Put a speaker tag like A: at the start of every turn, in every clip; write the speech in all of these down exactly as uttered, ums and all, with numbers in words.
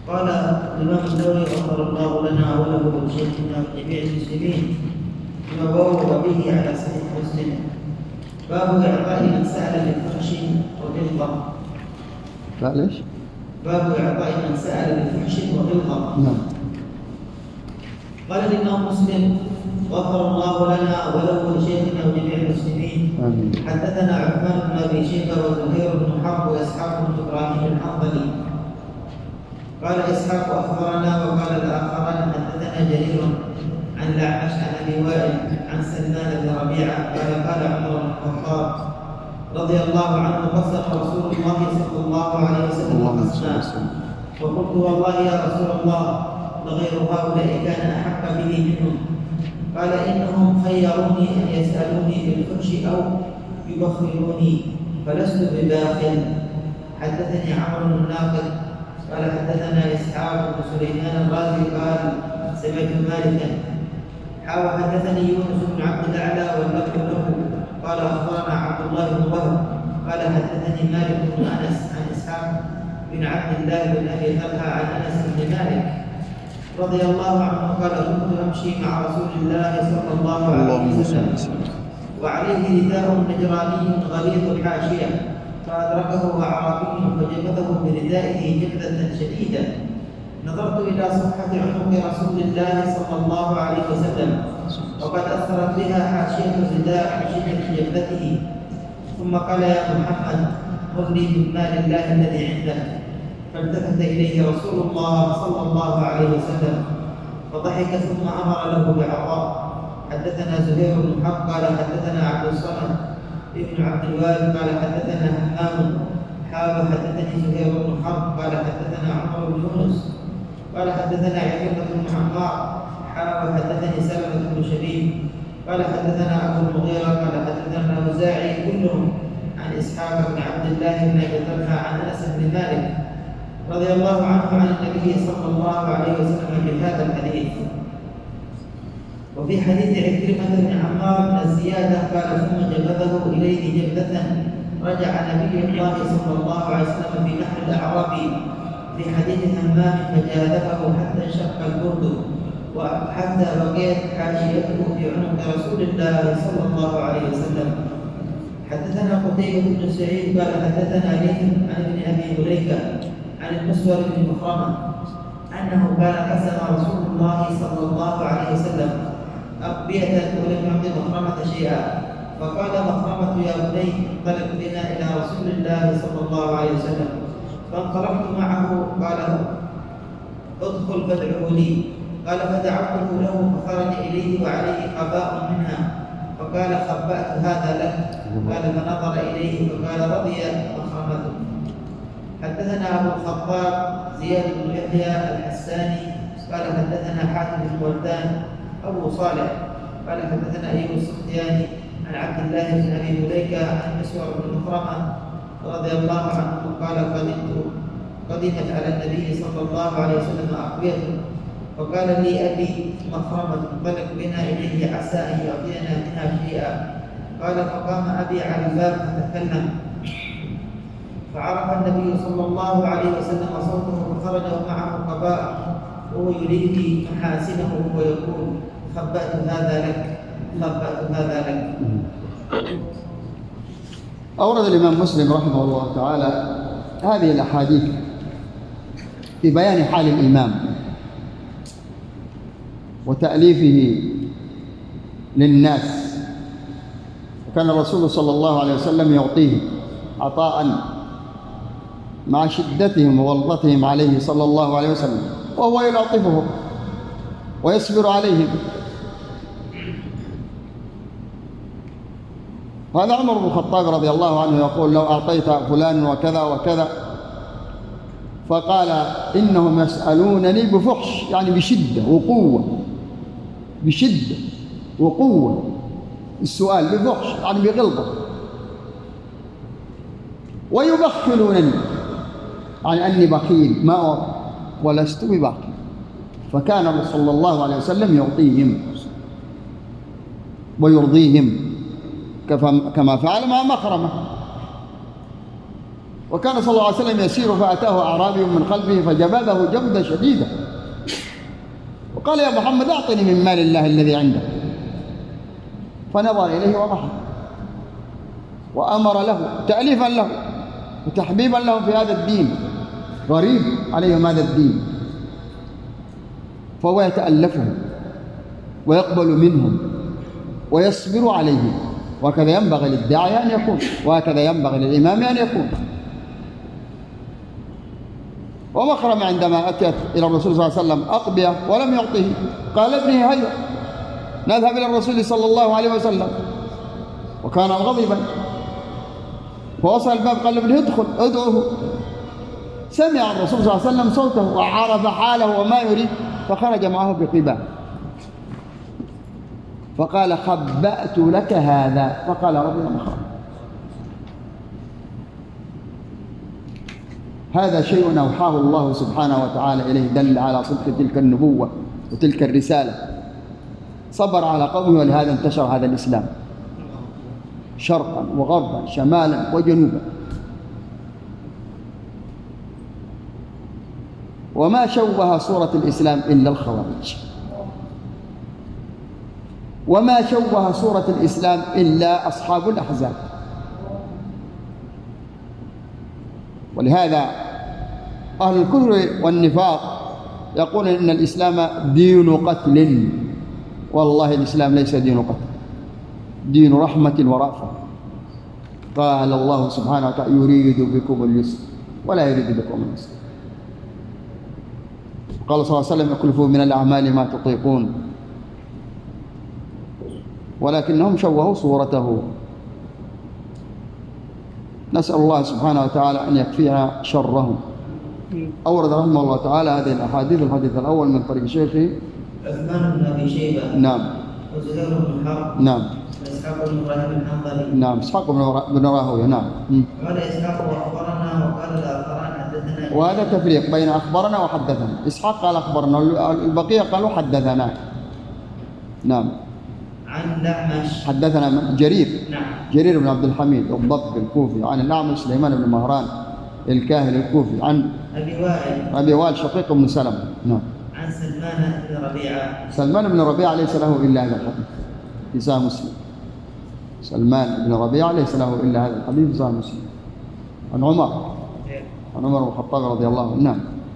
A: قال الإمام النووي غفر الله لنا وله ولشيخنا وجميع المسلمين بما بوأ به على صحيح مسلم. باب إعطاء من سأل بالفحش وغلظة.
B: ليش؟
A: باب إعطاء من سأل بالفحش وغلظة.
B: نعم.
A: قال الإمام مسلم غفر الله لنا وله ولشيخنا وجميع المسلمين.
B: آمين.
A: حدثنا عثمان بن أبي شيبة وزهير بن حرب وإسحاق بن إبراهيم الحنظلي. قال إسحاق أخبرنا وقال الآخران حدثنا جرير عن الأعمش عن أبي وائل عن سلمان بن ربيعة قال قال عمر بن الخطاب رضي الله عنه قسم رسول الله صلى الله عليه وسلم قسما وقلت والله يا رسول الله لغير هؤلاء كان أحق به منهم. قال إنهم خيروني أن يسألوني بالفحش أو يبخلوني فلست بباخل. حدثني عمرو بن الناقد قال حدثنا إسحاق بن سليمان الرازي قال سمعت مالكا حاول حدثني يونس بن عبد الأعلى واللفظ له قال أخبرنا عبد الله بن وهب قال حدثني مالك بن أنس عن إسحاق بن عبد الله بن أبي طلحة عن أنس بن مالك رضي الله عنه قال كنت أمشي مع رسول الله صلى الله عليه وسلم وعليه رداء نجراني غليظ الحاشية فأدركه أعرابي فجبته بردائه جبدة شديدة. نظرت إلى صفحة عنق رسول الله صلى الله عليه وسلم وقد أثرت بها حاشية الرداء عن شدة جبدته ثم قال يا محمد خذني من مال الله الذي عندك. فالتفت إليه رسول الله صلى الله عليه وسلم فضحك ثم أمر له بعطاء. حدثنا زهير بن حرب قال حدثنا عبد الصمد ابن عبد الوارث قال حدثنا همام حاول حدثني زهير بن حرب قال حدثنا عمر بن يونس قال حدثنا عكرمة بن عمار حاول حدثني سلمة بن شبيب قال حدثنا أبو المغيرة قال حدثنا الأوزاعي كلهم عن إسحاق بن عبد الله بن أبي طلحة عن أنس بن مالك رضي الله عنه عن النبي صلى الله عليه وسلم بهذا الحديث. وفي حديث عكرمة بن عمار من الزيادة قال ثم جبذه إليه جبذة رجع نبي الله صلى الله عليه وسلم في نحر الأعرابي في حديث همام فجاذبه حتى انشق البرد وحتى بقيت حاشيته في عنق رسول الله صلى الله عليه وسلم. حدثنا قتيبة بن سعيد قال حدثنا ليث عن ابن أبي مليكة عن المسور بن مخرمة أنه كان قسم رسول الله صلى الله عليه وسلم أقبية ولم يعطي مخرمة شيئا فقال مخرمة يا بني انطلق بنا إلى رسول الله صلى الله عليه وسلم. فانطلقت معه قال ادخل فادعه لي قال فدعوته له فخرج إليه وعليه قباء منها فقال خبأت هذا لك قال فنظر إليه فقال رضي مخرمته. حدثنا أبو الخطاب زياد بن يحيى الحساني قال حدثنا حاتم بن ولدان أبو صالح قال حدثنا أيوب السختياني عن عبد الله بن أبي مليكة عن مسور بن مخرمة رضي الله عنه قال قدمت قدمت على النبي صلى الله عليه وسلم أقوية فقال لي أبي مخرمة انطلق بنا إليه عسى أن يعطينا منها شيئا. قال فقام أبي على الباب فتكلم فعرف النبي صلى الله عليه وسلم صوته فخرج ومعه قباء وهو يريد محاسنه ويقول خبأت هذا لك خبأت هذا لك.
B: أورد الإمام مسلم رحمه الله تعالى هذه الأحاديث في بيان حال الإمام وتأليفه للناس. وكان الرسول صلى الله عليه وسلم يعطيه عطاء مع شدتهم وغلظتهم عليه صلى الله عليه وسلم وهو يلاطفهم ويصبر عليهم. وهذا عمر بن الخطاب رضي الله عنه يقول لو أعطيت فلان وكذا وكذا فقال إنهم يسألونني بفحش يعني بشدة وقوة بشدة وقوة السؤال بفحش يعني بغلظة ويبخلونني يعني أني بخيل ما أعطي ولست ببخيل. فكان صلى الله عليه وسلم يعطيهم ويرضيهم كما فعل مع مخرمة. وكان صلى الله عليه وسلم يسير فأتاه أعرابي من خلفه فجبذه جبذة شديدة وقال يا محمد أعطني من مال الله الذي عندك، فنظر إليه وضحك وأمر له تأليفا له وتحبيبا لهم في هذا الدين، غريب عليهم هذا الدين، فهو يتألفهم ويقبل منهم ويصبر عليهم، وهكذا ينبغي للداعية أن يكون، وهكذا ينبغي للإمام أن يكون. ومخرم عندما أتت إلى الرسول صلى الله عليه وسلم أقبية ولم يعطه، قال ابنه هيا نذهب إلى الرسول صلى الله عليه وسلم، وكان غضبا، فوصل الباب قال ابنه ادخل ادعوه. سمع الرسول صلى الله عليه وسلم صوته وعرف حاله وما يريد، فخرج معه بقباء فقال خبأت لك هذا، فقال ربي مخرم. هذا شيء أوحاه الله سبحانه وتعالى إليه، دل على صدق تلك النبوة وتلك الرسالة، صبر على قومه، ولهذا انتشر هذا الإسلام شرقا وغربا شمالا وجنوبا. وما شوه صورة الإسلام إلا الخوارج، وما شوه صورة الإسلام إلا أصحاب الأحزاب. ولهذا أهل الكفر والنفاق يقول إن الإسلام دين قتل، والله الإسلام ليس دين قتل، دين رحمة ورأفة. قال الله سبحانه وتعالى يريد بكم اليسر ولا يريد بكم العسر. قال صلى الله عليه وسلم اكلفوا من الأعمال ما تطيقون، ولكنهم شوهوا صورته. نسأل الله سبحانه وتعالى أن يكفينا شرهم. أورد رحمه الله تعالى هذه الأحاديث. الحديث الأول من طريق شيخه
A: عثمان بن أبي شيبة،
B: نعم،
A: وزهير بن حرب،
B: نعم،
A: وإسحاق بن إبراهيم الحنظلي،
B: نعم، إسحاق بن راهويه، نعم.
A: قال إسحاق وأخبرنا، وقال الآخران حدثنا.
B: وهذا تفريق بين أخبرنا وحدثنا. إسحاق قال أخبرنا، البقية قالوا حدثنا. نعم.
A: عن الأعمش
B: حدثنا جرير،
A: نعم،
B: جرير بن عبد الحميد الضب الكوفي، عن الأعمش سليمان بن مهران الكاهل الكوفي، عن
A: أبي وائل
B: أبي وائل شقيق بن سلمة، نعم،
A: عن سلمان بن ربيعة.
B: سلمان بن ربيعة ليس له إلا هذا الحديث في صحيح مسلم. سلمان بن ربيعة ليس له إلا هذا الحديث في صحيح مسلم. عن عمر، عن عمر بن الخطاب رضي الله عنه، نعم.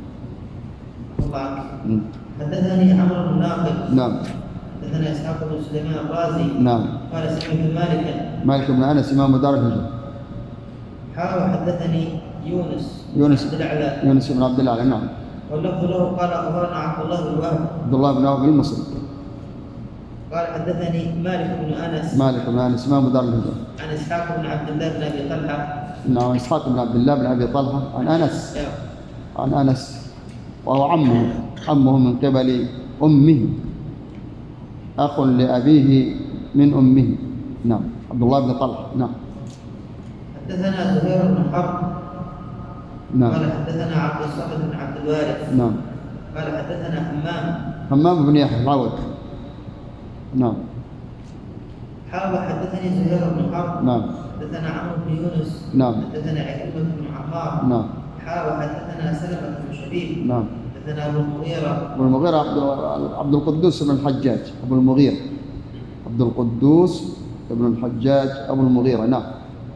A: حدثني عمرو بن ناقد،
B: نعم.
A: حدثنا إسحاق بن سليمان الرازي،
B: نعم.
A: قال سمعت مالكا،
B: مالك بن أنس إمام دار الهجرة.
A: حاول حدثني يونس
B: يونس
A: بن الأعلى،
B: يونس بن عبد الأعلى، نعم.
A: واللفظ له قال أخبرنا عبد الله بن وهب،
B: عبد الله بن وهب المصري.
A: قال حدثني مالك بن أنس،
B: مالك بن أنس إمام دار الهجرة.
A: عن إسحاق بن عبد الله بن أبي طلحة،
B: نعم، إسحاق بن عبد الله بن أبي طلحة عن أنس، عن أنس وهو عمه، عمه من قبل أمه، أخ لأبيه من أمه، نعم، عبد الله بن طلحة، نعم.
A: حدثنا زهير بن حرب،
B: نعم.
A: قال حدثنا عبد الصمد بن عبد الوارث،
B: نعم.
A: قال حدثنا حمام،
B: حمام بن يحيى العوض، نعم.
A: حاول حدثني زهير بن حرب،
B: نعم.
A: حدثنا عمرو بن يونس،
B: نعم.
A: حدثنا عكرمة بن عمار،
B: نعم.
A: حاول حدثنا سلمة بن شبيب،
B: نعم.
A: حدثنا أبو المغيرة،
B: أبو المغيرة عبد عبد القدوس بن الحجاج، أبو المغيرة عبد القدوس بن الحجاج أبو المغيرة، نعم.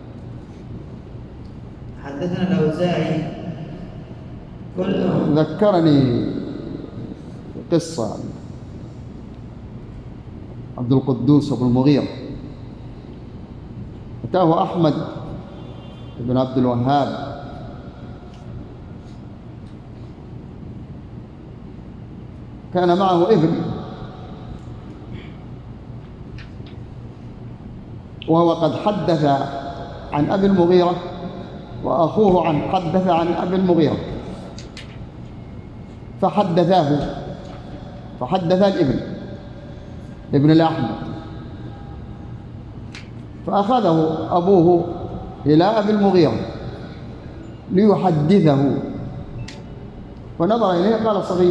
A: حدثنا الأوزاعي كلهم.
B: ذكرني قصة عبد القدوس أبو المغيرة، أتاه أحمد بن عبد الوهاب كان معه ابن، وهو قد حدث عن أبي المغيرة، وأخوه عن حدث عن أبي المغيرة، فحدثاه فحدث الابن ابن الأحمد، فأخذه أبوه إلى أبي المغيرة ليحدثه، فنظر إليه قال صغير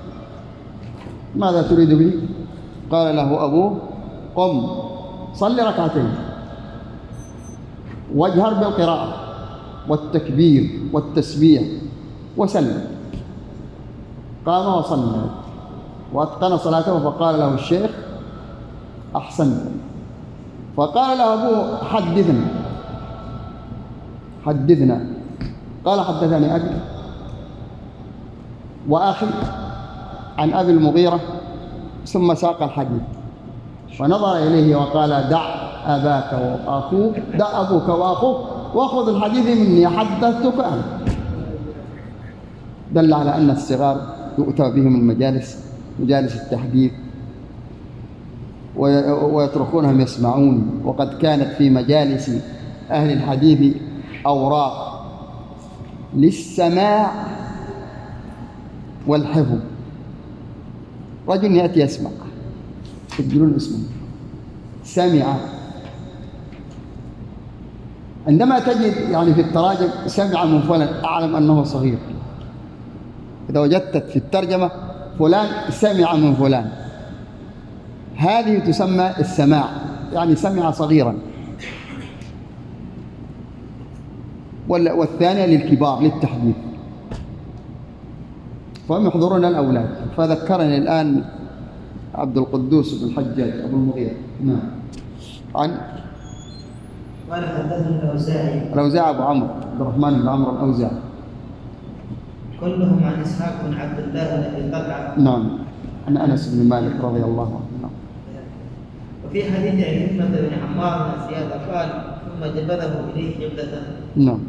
B: ماذا تريد به؟ قال له أبوه قم صل ركعتين واجهر بالقراءة والتكبير والتسبيح وسلم، قام وصلى وأتقن صلاته. فقال له الشيخ: أحسنت. فقال له أبوه: حدثنا حدثنا. قال: حدثني أبي وأخي عن أبي المغيرة، ثم ساق الحديث. فنظر إليه وقال: دع أباك وأخوك دع أبوك وأخوك وأخذ الحديث مني، حدثتك أنا. دل على أن الصغار يؤتى بهم المجالس، مجالس التحديث، ويتركونهم يسمعون. وقد كانت في مجالس أهل الحديث أوراق للسماع والحفظ. رجل يأتي يسمع، يسجلون اسمه، سمع. عندما تجد يعني في التراجم سمع من فلان، أعلم أنه صغير. إذا وجدت في الترجمة فلان سمع من فلان، هذه تسمى السماع، يعني سمع صغيرا. والثانية للكبار للتحديث، فهم يحضرون الأولاد. فذكرني الآن عبد القدوس بن الحجاج أبو المغيرة نعم عن
A: قال: حدثنا الأوزاعي
B: الأوزاعي أبو عمرو عبد الرحمن بن عمرو الأوزاعي،
A: كلهم عن إسحاق بن عبد الله بن أبي طلحة
B: نعم عن أنس بن مالك رضي الله عنه. نعم.
A: وفي حديث عكرمة بن عمار بن زياد قال: ثم جبذه إليه جبلة.
B: نعم.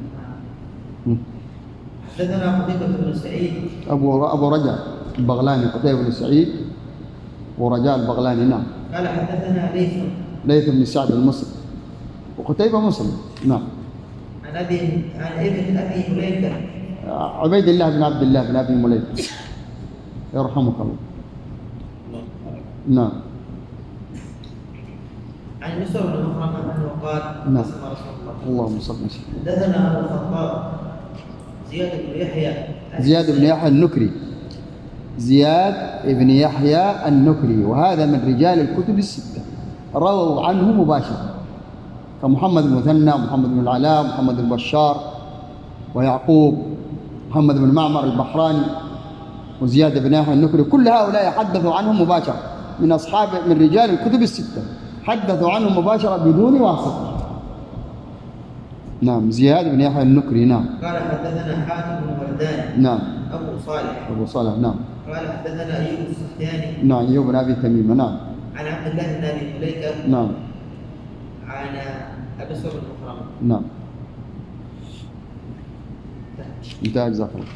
A: حدثنا قتيبة بن سعيد
B: أبو أبو رجاء البغلاني، قتيبة بن سعيد ورجاء البغلاني. نعم.
A: قال: حدثنا ليث
B: ليث بن سعد المصري، وقتيبة مسلم. نعم.
A: عن أبي عن ابن أبي مليكة
B: عبيد الله بن عبد الله بن أبي مليكة يرحمك الله. نعم.
A: عن مسعود بن مخرمة أنه قال:
B: نعم.
A: قسم رسول الله
B: اللهم صل وسلم.
A: حدثنا أبو الخطاب زياد بن يحيى
B: زياد بن يحيى النكري زياد بن يحيى النكري وهذا من رجال الكتب الستة، رووا عنه مباشرة، كمحمد بن مثنى، محمد بن العلاء، محمد بن بشار، ويعقوب، محمد بن معمر البحراني، وزياد بن يحيى النكري. كل هؤلاء حدثوا عنهم مباشرة، من أصحاب من رجال الكتب الستة، حدثوا عنهم مباشرة بدون واسطة. نعم. زياد بن يحيى النكري. نعم.
A: قال: حدثنا حاتم بن وردان
B: نعم.
A: أبو صالح
B: أبو صالح. نعم.
A: قال: حدثنا أيوب السختياني
B: نعم. أيوب بن أبي تميمة. نعم.
A: عن عبد الله بن أبي مليكة
B: نعم.
A: عن أبي سعود بن مخرمة.
B: نعم. انتهى. جزاك الله.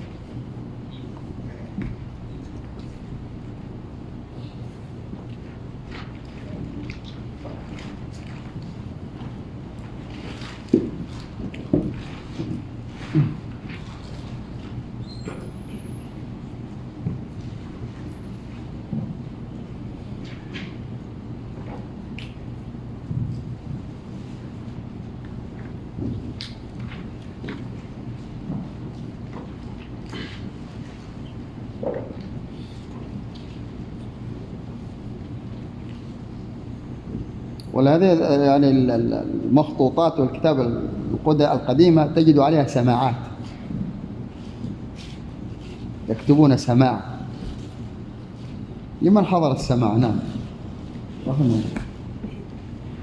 B: ولهذه يعني المخطوطات والكتاب القديمة تجد عليها سماعات، يكتبون سماع لمن حضر السماع. نعم. رحمه الله.